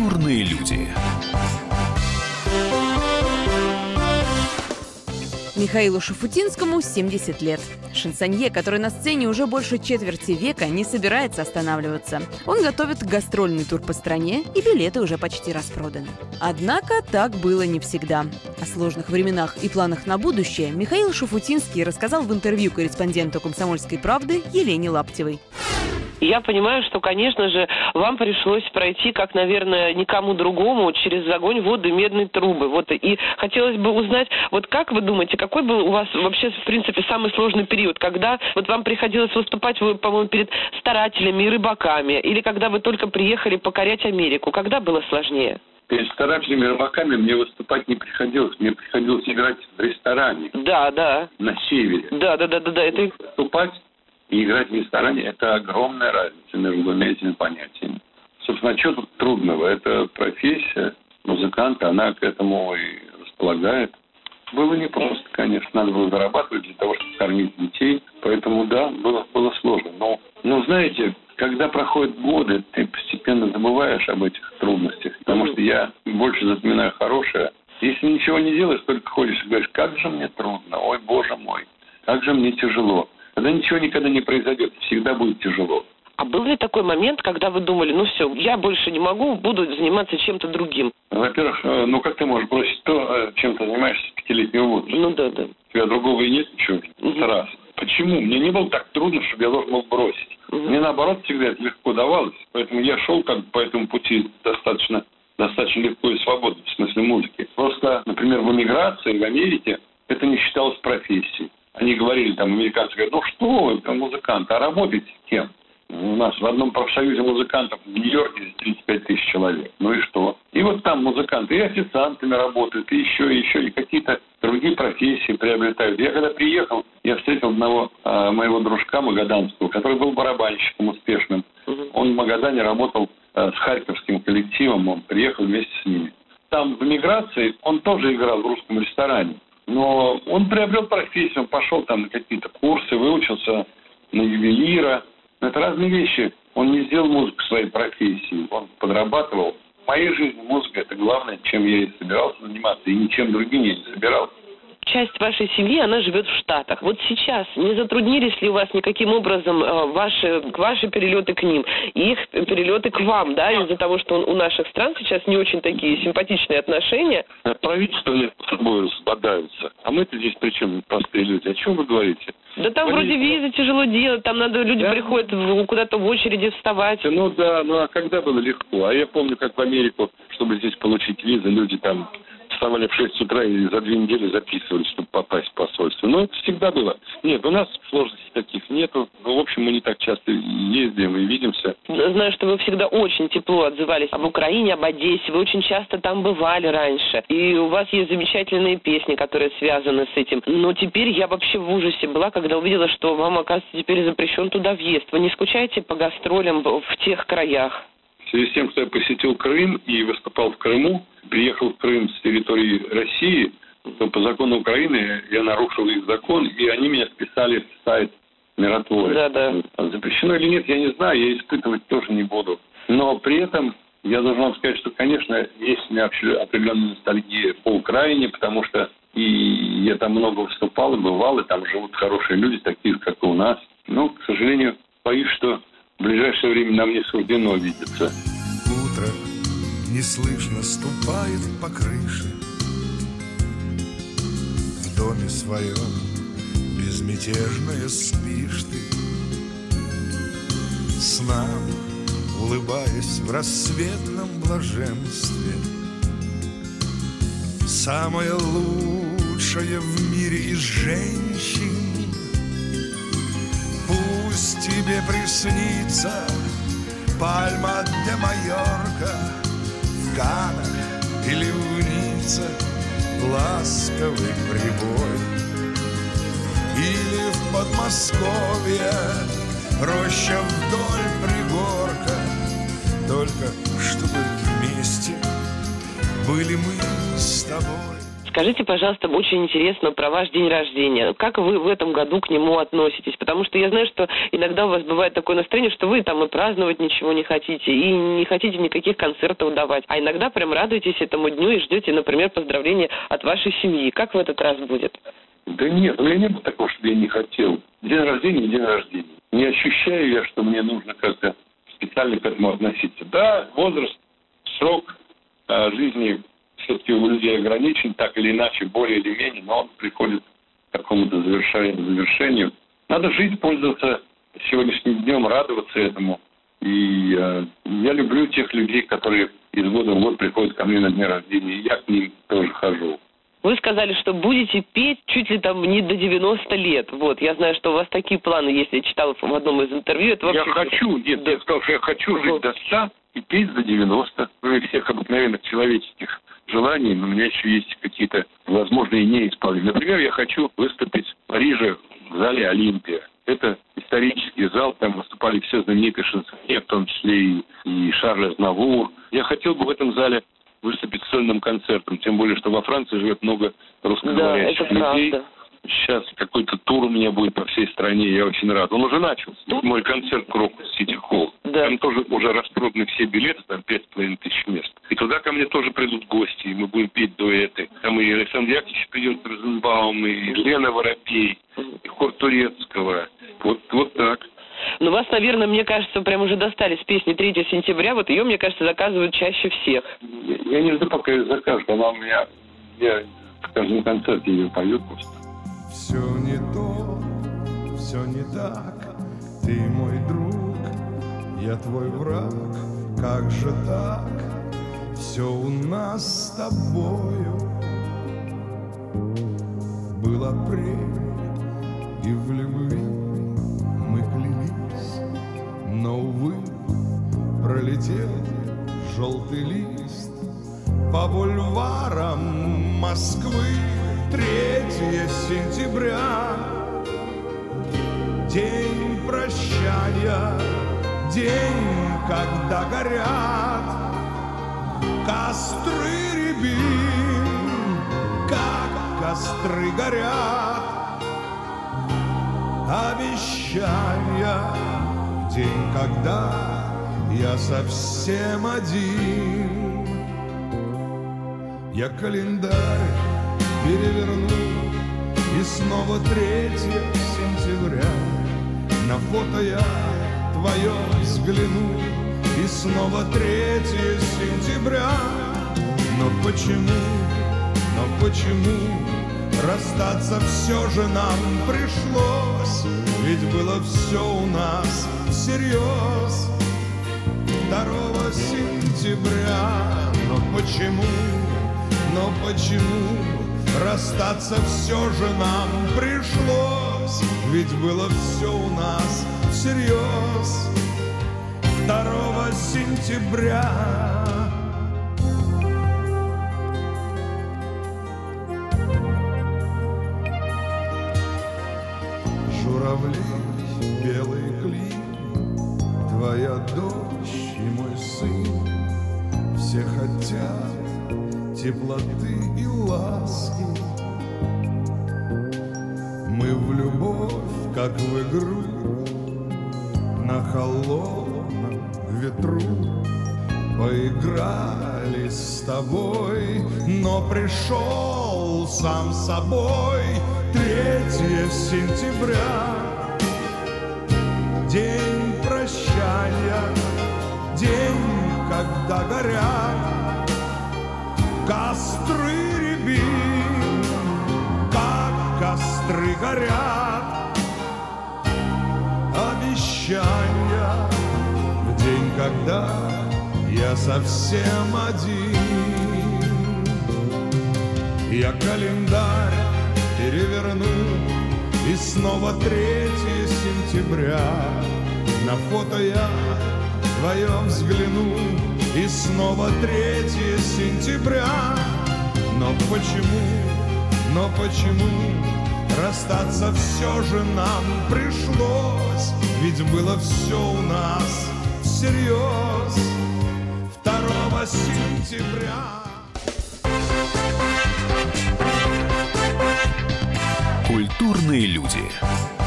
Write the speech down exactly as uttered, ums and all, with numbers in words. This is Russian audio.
Культурные люди. Михаилу Шуфутинскому семьдесят лет. Шансонье, который на сцене уже больше четверти века, не собирается останавливаться. Он готовит гастрольный тур по стране, и билеты уже почти распроданы. Однако так было не всегда. О сложных временах и планах на будущее Михаил Шуфутинский рассказал в интервью корреспонденту «Комсомольской правды» Елене Лаптевой. Я понимаю, что, конечно же, вам пришлось пройти, как, наверное, никому другому, через огонь, воду и медные трубы. Вот, и хотелось бы узнать, вот как вы думаете, какой был у вас вообще, в принципе, самый сложный период, когда вот вам приходилось выступать, вы, по-моему, перед старателями и рыбаками, или когда вы только приехали покорять Америку, когда было сложнее? Перед старателями и рыбаками мне выступать не приходилось, мне приходилось играть в ресторане. Да, да. На севере. Да, да, да, да, да. Это... Выступать и играть в ресторане – это огромная разница между двумя этими понятиями. Собственно, что тут трудного? Это профессия музыканта, она к этому и располагает. Было непросто, конечно, надо было зарабатывать для того, чтобы кормить детей. Поэтому, да, было, было сложно. Но, но, знаете, когда проходят годы, ты постепенно забываешь об этих трудностях. Потому что я больше запоминаю хорошее. Если ничего не делаешь, только ходишь и говоришь, как же мне трудно, ой, боже мой, как же мне тяжело. Тогда ничего никогда не произойдет, всегда будет тяжело. А был ли такой момент, когда вы думали, ну все, я больше не могу, буду заниматься чем-то другим? Во-первых, ну как ты можешь бросить то, чем ты занимаешься с пятилетнего возраста? Ну да, да. У тебя другого и нет ничего. Угу. Это раз. Почему? Мне не было так трудно, чтобы я должен был бросить. Угу. Мне наоборот всегда это легко давалось. Поэтому я шел как бы по этому пути достаточно, достаточно легко и свободно, в смысле музыки. Просто, например, в эмиграции, в Америке, это не считалось профессией. Они говорили, там, американцы говорят, ну что вы, там, музыканты, а работаете с кем? У нас в одном профсоюзе музыкантов в Нью-Йорке тридцать пять тысяч человек. Ну и что? И вот там музыканты и официантами работают, и еще, и еще, и какие-то другие профессии приобретают. Я когда приехал, я встретил одного а, моего дружка магаданского, который был барабанщиком успешным. Он в Магадане работал а, с харьковским коллективом, он приехал вместе с ними. Там в эмиграции он тоже играл в русском ресторане. Но он приобрел профессию, он пошел там на какие-то курсы, выучился на ювелира. Но это разные вещи. Он не сделал музыку своей профессией, он подрабатывал. В моей жизни музыка – это главное, чем я и собирался заниматься, и ничем другим я не собирался. Часть вашей семьи, она живет в Штатах. Вот сейчас не затруднились ли у вас никаким образом э, ваши, ваши перелеты к ним, и их перелеты к вам, да, из-за того, что у наших стран сейчас не очень такие симпатичные отношения? Правительство с собой бодаются, а мы-то здесь причем простые люди. О чем вы говорите? Да там вроде визы тяжело делать, там надо, люди да? приходят в, куда-то в очереди вставать. Ну да, ну а когда было легко? А я помню, как в Америку, чтобы здесь получить визу, люди там вставали в шесть утра и за две недели записывались, чтобы попасть в посольство. Но это всегда было. Нет, у нас сложностей таких нету. Ну, в общем, мы не так часто ездим и видимся. Знаю, что вы всегда очень тепло отзывались об Украине, об Одессе. Вы очень часто там бывали раньше. И у вас есть замечательные песни, которые связаны с этим. Но теперь я вообще в ужасе была, когда увидела, что вам, оказывается, теперь запрещен туда въезд. Вы не скучаете по гастролям в тех краях? В связи с тем, что я посетил Крым и выступал в Крыму, приехал в Крым с территории России, то по закону Украины я нарушил их закон, и они меня списали в сайт «Миротворец». Да, да. Запрещено или нет, я не знаю, я испытывать тоже не буду. Но при этом я должен вам сказать, что, конечно, есть у меня определенная ностальгия по Украине, потому что и я там много выступал и бывал, и там живут хорошие люди, такие, как и у нас. Но, к сожалению, боюсь, что в ближайшее время нам не суждено видеться. Утро неслышно ступает по крыше. В доме своем безмятежная спишь ты. Снам, улыбаясь в рассветном блаженстве, самое лучшее в мире из женщин. Пусть тебе приснится Пальма де Майорка в Каннах или в Ницце ласковый прибой, или в Подмосковье роща вдоль пригорка, только чтобы вместе были мы с тобой. Скажите, пожалуйста, очень интересно про ваш день рождения. Как вы в этом году к нему относитесь? Потому что я знаю, что иногда у вас бывает такое настроение, что вы там и праздновать ничего не хотите, и не хотите никаких концертов давать. А иногда прям радуетесь этому дню и ждете, например, поздравления от вашей семьи. Как в этот раз будет? Да нет, у меня не было такого, что я не хотел. День рождения – день рождения. Не ощущаю я, что мне нужно как-то специально к этому относиться. Да, возраст, срок а, жизни все-таки у людей ограничен, так или иначе, более или менее, но он приходит к какому-то завершению. завершению. Надо жить, пользоваться сегодняшним днем, радоваться этому. И э, я люблю тех людей, которые из года в год приходят ко мне на день рождения, и я к ним тоже хожу. Вы сказали, что будете петь чуть ли там не до девяноста лет. Вот, я знаю, что у вас такие планы есть, я читал в одном из интервью. Это вообще... Я хочу, нет, да. Я сказал, что я хочу жить до ста и петь до девяноста. Кроме всех обыкновенных человеческих желаний, но у меня еще есть какие-то возможные неисполнения. Например, я хочу выступить в Париже в зале «Олимпия». Это исторический зал, там выступали все знаменитые шансонье, в том числе и, и Шарль Азнавур. Я хотел бы в этом зале выступить с сольным концертом, тем более, что во Франции живет много русскоговорящих да, людей. Правда. Сейчас какой-то тур у меня будет по всей стране, я очень рад. Он уже начался. Тут? Мой концерт Крокус Сити Холл. Да. Там тоже уже распроданы все билеты, там пять с половиной тысяч мест. И туда ко мне тоже придут гости, и мы будем петь дуэты. Там и Александр Яковлевич придет, Розенбаум, и Лена Воробей, и хор Турецкого. Вот, вот так. Но вас, наверное, мне кажется, прям уже достали с песни третьего сентября. Вот ее, мне кажется, заказывают чаще всех. Я, я не жду, пока ее закажут. Она у меня... Я в каждом концерте ее пою просто. Все не то, все не так. Ты мой друг, я твой враг. Как же так? Все у нас с тобою был апрель, и в любви мы клялись, но, увы, пролетел желтый лист по бульварам Москвы. Третье сентября, день прощания, день, когда горят костры рябин, как костры горят, обещания, день, когда я совсем один. Я календарь переверну, и снова третье сентября. На фото я твое взгляну, и снова третье сентября. Но почему, но почему расстаться все же нам пришлось? Ведь было все у нас всерьез. Второго сентября. Но почему, но почему расстаться все же нам пришлось? Ведь было все у нас всерьез. Второго сентября. Журавли, белые клин, твоя дочь и мой сын, все хотят теплоты и ласки. Мы в любовь, как в игру, на холодном ветру поиграли с тобой, но пришел сам собой третье сентября. День прощания, день, когда горят костры рябин, как костры горят, обещания, в день, когда я совсем один. Я календарь переверну, и снова третье сентября. На фото я твое взгляну, и снова третье сентября. Но почему, но почему расстаться все же нам пришлось? Ведь было все у нас всерьез. Второго сентября. Культурные люди.